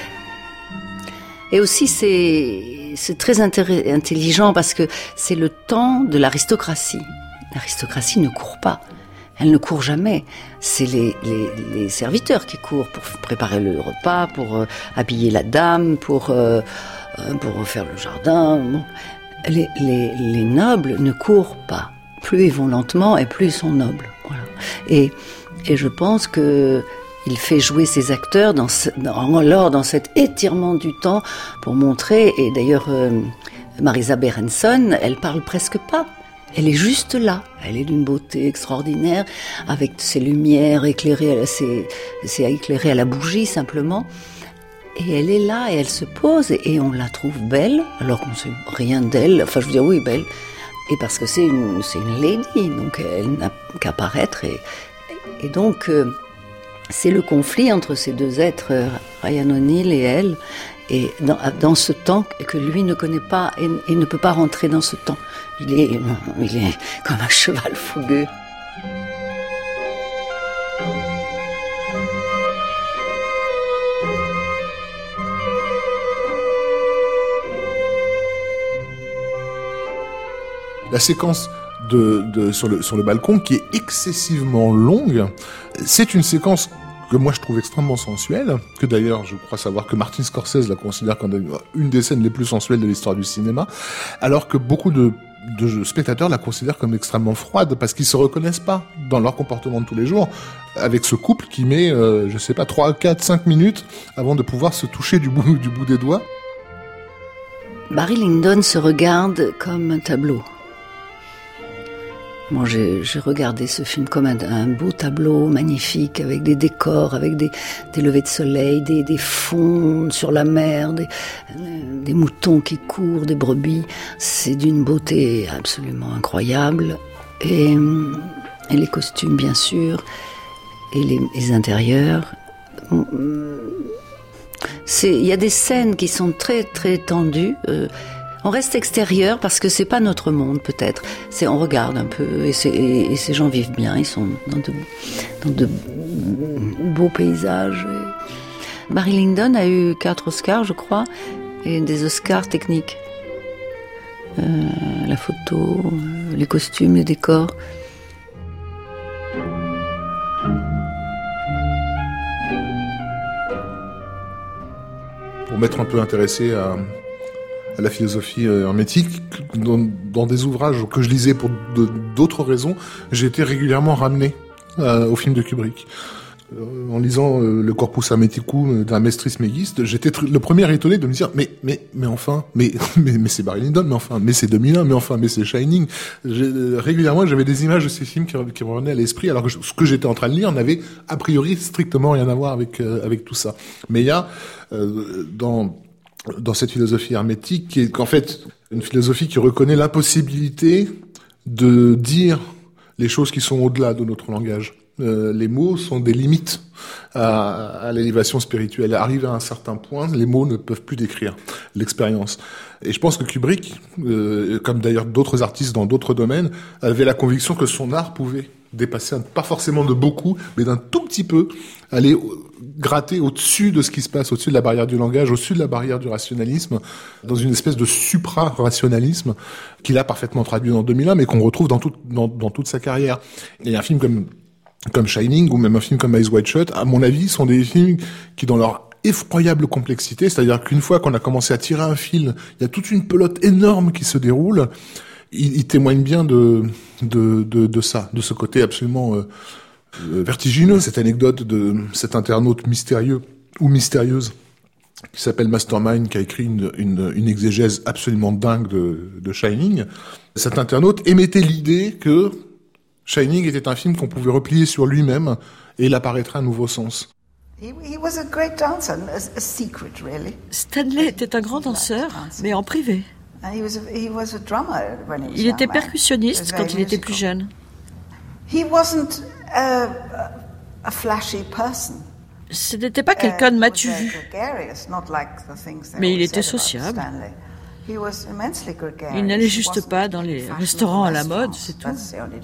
Et aussi, c'est très intelligent parce que c'est le temps de l'aristocratie. L'aristocratie ne court pas. Elle ne court jamais. C'est les serviteurs qui courent pour préparer le repas, pour habiller la dame, pour refaire le jardin. Bon. Les nobles ne courent pas. Plus ils vont lentement et plus ils sont nobles. Voilà. Et je pense que il fait jouer ses acteurs dans cet étirement du temps pour montrer, et d'ailleurs Marisa Berenson, elle parle presque pas. Elle est juste là. Elle est d'une beauté extraordinaire, avec ses lumières éclairées, c'est éclairé à la bougie simplement. Et elle est là, et elle se pose, et on la trouve belle, alors qu'on ne sait rien d'elle. Enfin, je veux dire, oui, belle. Et parce que c'est une lady, donc elle n'a qu'à paraître. Et donc, c'est le conflit entre ces deux êtres, Ryan O'Neal et elle, et dans ce temps que lui ne connaît pas et ne peut pas rentrer dans ce temps. Il est comme un cheval fougueux. La séquence sur le balcon, qui est excessivement longue, c'est une séquence que moi je trouve extrêmement sensuelle, que d'ailleurs je crois savoir que Martin Scorsese la considère comme une des scènes les plus sensuelles de l'histoire du cinéma, alors que beaucoup de spectateurs la considèrent comme extrêmement froide, parce qu'ils se reconnaissent pas dans leur comportement de tous les jours, avec ce couple qui met, 3, 4, 5 minutes avant de pouvoir se toucher du bout des doigts. Barry Lyndon se regarde comme un tableau. Moi, j'ai regardé ce film comme un beau tableau magnifique, avec des décors, avec des levées de soleil, des fonds sur la mer, des moutons qui courent, des brebis. C'est d'une beauté absolument incroyable. Et les costumes, bien sûr, et les intérieurs. Il y a des scènes qui sont très, très tendues. On reste extérieur parce que c'est pas notre monde, peut-être. On regarde un peu et ces gens vivent bien. Ils sont dans de beaux paysages. Barry Lyndon a eu 4 Oscars, je crois, et des Oscars techniques. La photo, les costumes, les décors. Pour m'être un peu intéressé à la philosophie hermétique, dans des ouvrages que je lisais pour d'autres raisons, j'ai été régulièrement ramené au film de Kubrick. En lisant le Corpus Hermeticum d'Amestris Megist, j'étais le premier étonné de me dire mais enfin, mais c'est Barry Lyndon, mais enfin, mais c'est 2001, mais enfin, mais c'est Shining. Régulièrement, j'avais des images de ces films qui me revenaient à l'esprit, alors que ce que j'étais en train de lire n'avait a priori strictement rien à voir avec tout ça. Mais il y a dans cette philosophie hermétique, qui est qu'en fait une philosophie qui reconnaît l'impossibilité de dire les choses qui sont au-delà de notre langage. les mots sont des limites à l'élévation spirituelle. Arrivé à un certain point, les mots ne peuvent plus décrire l'expérience. Et je pense que Kubrick, comme d'ailleurs d'autres artistes dans d'autres domaines, avait la conviction que son art pouvait dépasser, pas forcément de beaucoup, mais d'un tout petit peu, aller gratter au-dessus de ce qui se passe, au-dessus de la barrière du langage, au-dessus de la barrière du rationalisme, dans une espèce de supra-rationalisme qu'il a parfaitement traduit en 2001, mais qu'on retrouve dans toute sa carrière. Et un film comme Shining, ou même un film comme Eyes Wide Shut, à mon avis, sont des films qui, dans leur effroyable complexité, c'est-à-dire qu'une fois qu'on a commencé à tirer un fil, il y a toute une pelote énorme qui se déroule. Il témoigne bien de ça, de ce côté absolument vertigineux. Cette anecdote de cet internaute mystérieux ou mystérieuse qui s'appelle Mastermind, qui a écrit une exégèse absolument dingue de Shining. Cet internaute émettait l'idée que Shining était un film qu'on pouvait replier sur lui-même et il apparaîtrait un nouveau sens. Stanley était un grand danseur, mais en privé. Il était percussionniste quand il était plus jeune. Ce n'était pas quelqu'un de matu vu, mais il était sociable. Il n'allait juste pas dans les restaurants à la mode, c'est tout.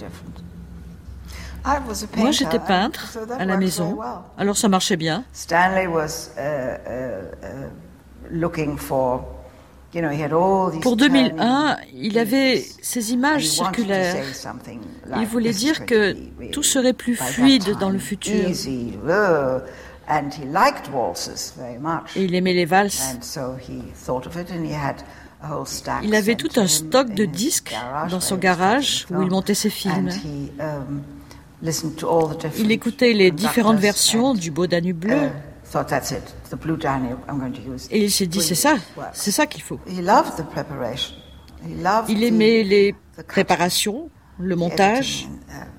Moi, j'étais peintre à la maison, alors ça marchait bien. Pour 2001, il avait ces images circulaires. Il voulait dire que tout serait plus fluide dans le futur. Et il aimait les valses. Il avait tout un stock de disques dans son garage où il montait ses films. Il écoutait les différentes versions du Beau Danube bleu. Et il s'est dit, c'est ça qu'il faut. Il aimait les préparations, le montage.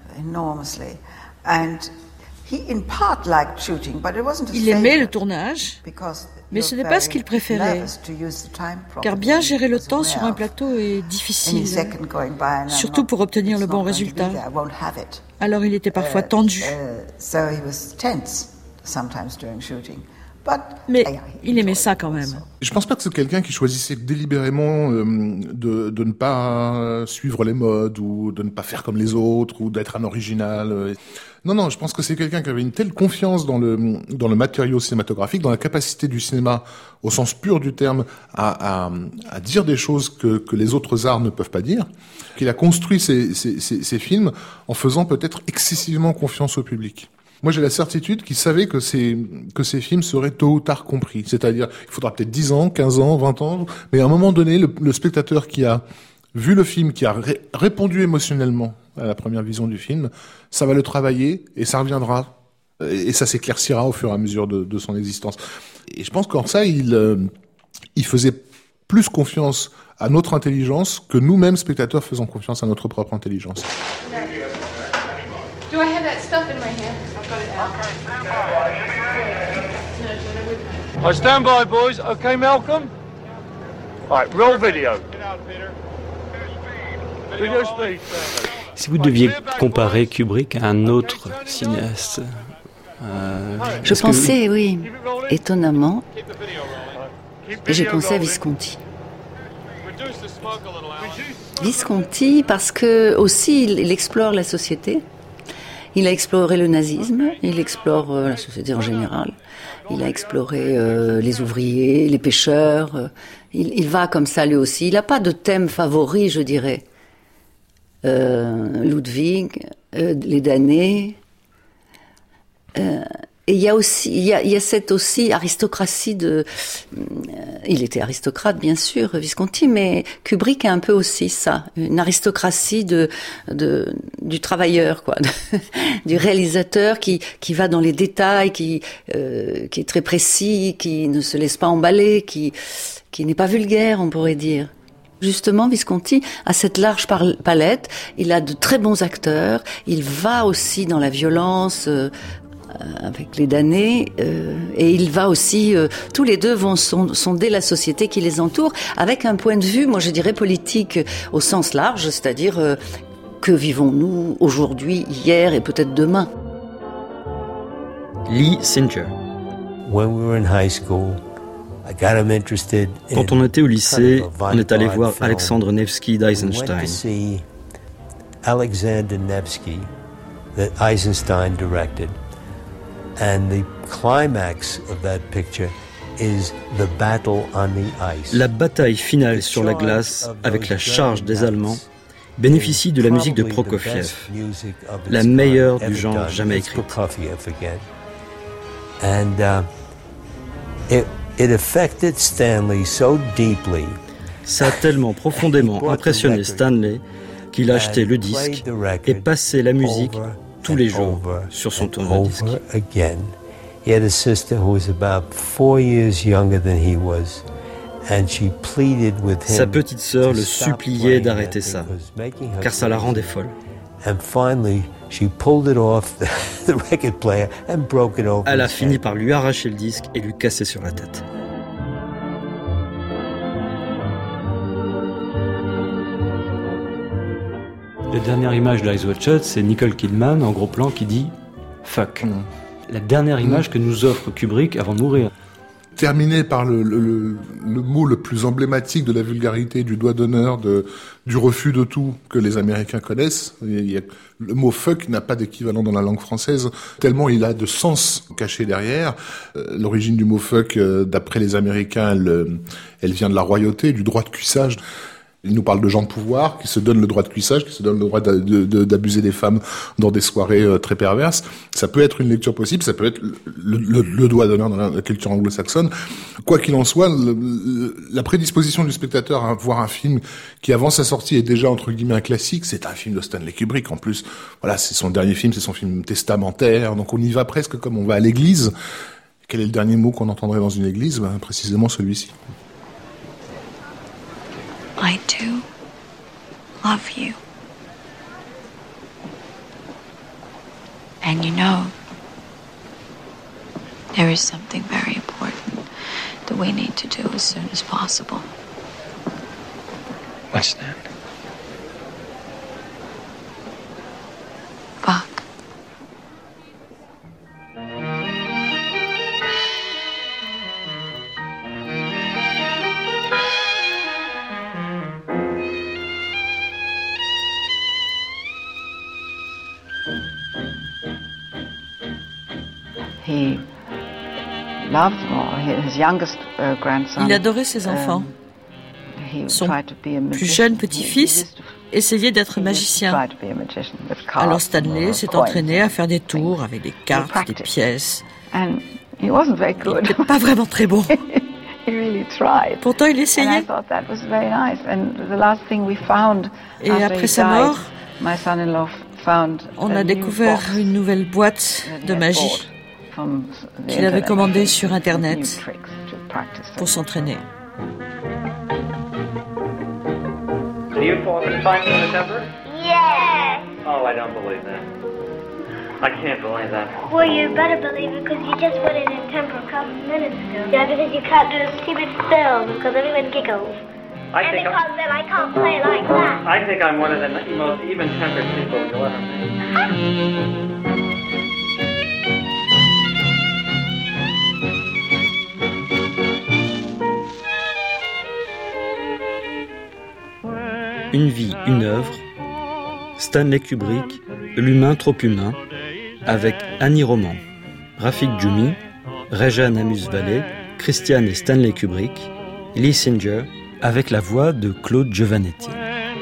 Il aimait le tournage, mais ce n'est pas ce qu'il préférait, car bien gérer le temps sur un plateau est difficile, surtout pour obtenir le bon résultat. Alors il était parfois tendu. Mais il aimait ça quand même. Je pense pas que c'est quelqu'un qui choisissait délibérément de ne pas suivre les modes ou de ne pas faire comme les autres ou d'être un original. Non, je pense que c'est quelqu'un qui avait une telle confiance dans le matériau cinématographique, dans la capacité du cinéma, au sens pur du terme, à dire des choses que les autres arts ne peuvent pas dire, qu'il a construit ses films en faisant peut-être excessivement confiance au public. Moi, j'ai la certitude qu'il savait que ces films seraient tôt ou tard compris. C'est-à-dire, il faudra peut-être 10 ans, 15 ans, 20 ans, mais à un moment donné, le spectateur qui a vu le film, qui a répondu émotionnellement à la première vision du film, ça va le travailler et ça reviendra. Et ça s'éclaircira au fur et à mesure de son existence. Et je pense qu'en ça, il faisait plus confiance à notre intelligence que nous-mêmes, spectateurs, faisons confiance à notre propre intelligence. Do I have that stuff in my hand? I stand by, boys. Okay, Malcolm? All right, roll video. Video speed. Si vous deviez comparer Kubrick à un autre cinéaste, je pensais, oui, étonnamment, j'ai pensé à Visconti. Visconti, parce que aussi il explore la société. Il a exploré le nazisme, il explore la société en général, il a exploré les ouvriers, les pêcheurs, il va comme ça lui aussi. Il n'a pas de thème favori, je dirais. Ludwig, les damnés. Et il y a aussi, il y a cette aussi aristocratie il était aristocrate bien sûr, Visconti, mais Kubrick a un peu aussi ça, une aristocratie du travailleur, quoi, du réalisateur qui va dans les détails, qui est très précis, qui ne se laisse pas emballer, qui n'est pas vulgaire, on pourrait dire. Justement, Visconti a cette large palette, il a de très bons acteurs, il va aussi dans la violence, avec les damnés, et il va aussi, tous les deux vont sonder la société qui les entoure, avec un point de vue, moi je dirais politique au sens large, c'est-à-dire que vivons-nous aujourd'hui, hier et peut-être demain. Lee Singer. Quand on était au lycée, on est allé voir Alexandre Nevsky d'Eisenstein. Alexander Nevsky that Eisenstein directed, and the climax of that picture is the battle on the ice. La bataille finale sur la glace avec la charge des Allemands bénéficie de la musique de Prokofiev, la meilleure du genre jamais écrite. And it affected Stanley so deeply. Ça a tellement profondément impressionné Stanley qu'il a acheté le disque et passé la musique tous les jours sur son tourne-disque. He had a sister who was about 4 years younger than he was, and she pleaded with him. Sa petite sœur le suppliait d'arrêter ça, car ça la rendait folle. And finally, she pulled it off the record player and broke it over. Elle a fini par lui arracher le disque et lui casser sur la tête. La dernière image de Eyes Wide Shut, c'est Nicole Kidman en gros plan qui dit « fuck ». La dernière image que nous offre Kubrick avant de mourir. Terminé par le mot le plus emblématique de la vulgarité, du doigt d'honneur, du refus de tout que les Américains connaissent. Le mot fuck n'a pas d'équivalent dans la langue française, tellement il a de sens caché derrière. L'origine du mot fuck, d'après les Américains, elle vient de la royauté, du droit de cuissage. Il nous parle de gens de pouvoir qui se donnent le droit de cuissage, qui se donnent le droit d'abuser des femmes dans des soirées très perverses. Ça peut être une lecture possible, ça peut être le doigt d'honneur dans la culture anglo-saxonne. Quoi qu'il en soit, la prédisposition du spectateur à voir un film qui, avant sa sortie, est déjà entre guillemets un classique, c'est un film de Stanley Kubrick. En plus, voilà, c'est son dernier film, c'est son film testamentaire, donc on y va presque comme on va à l'église. Quel est le dernier mot qu'on entendrait dans une église? Précisément celui-ci. I too love you. And you know, there is something very important that we need to do as soon as possible. What's that? Fuck. Il adorait ses enfants. Son plus jeune petit-fils essayait d'être magicien. Alors Stanley s'est entraîné à faire des tours avec des cartes, des pièces. Il n'était pas vraiment très bon. Pourtant, il essayait. Et après sa mort, on a découvert une nouvelle boîte de magie qu'il avait commandée sur Internet pour s'entraîner. Do you fall in a temper? Yes. Oh, I don't believe that. I can't believe that. Well, you better believe it because you just went in temper a couple of minutes ago. Yeah, because you can't do a stupid spell because everyone giggles. Then I can't play like that. I think I'm one of the most even-tempered people you'll ever meet. Une vie, une œuvre, Stanley Kubrick, l'humain trop humain, avec Annie Roman, Rafik Djoumi, Rejan Amus-Vallée, Christian et Stanley Kubrick, Lee Singer, avec la voix de Claude Giovannetti.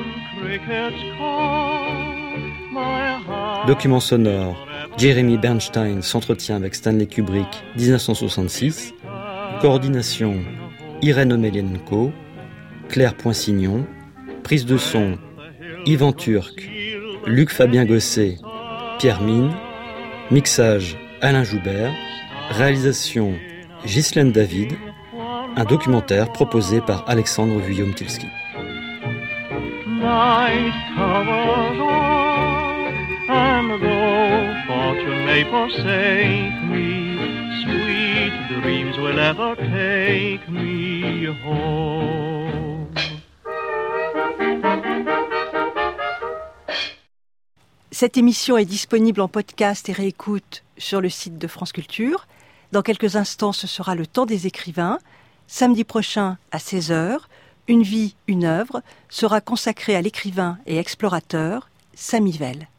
Document sonore, Jeremy Bernstein s'entretient avec Stanley Kubrick, 1966. Coordination, Irène Omelienko, Claire Poinsignon. Prise de son, Yvan Turc, Luc Fabien Gosset, Pierre Mine. Mixage, Alain Joubert. Réalisation, Ghislaine David. Un documentaire proposé par Alexandre Vuillaume-Tilski. Night covers all, and though fortune may forsake me, sweet dreams will ever take me home. Cette émission est disponible en podcast et réécoute sur le site de France Culture. Dans quelques instants, ce sera le temps des écrivains. Samedi prochain, à 16h, Une vie, une œuvre sera consacrée à l'écrivain et explorateur Samy Vell.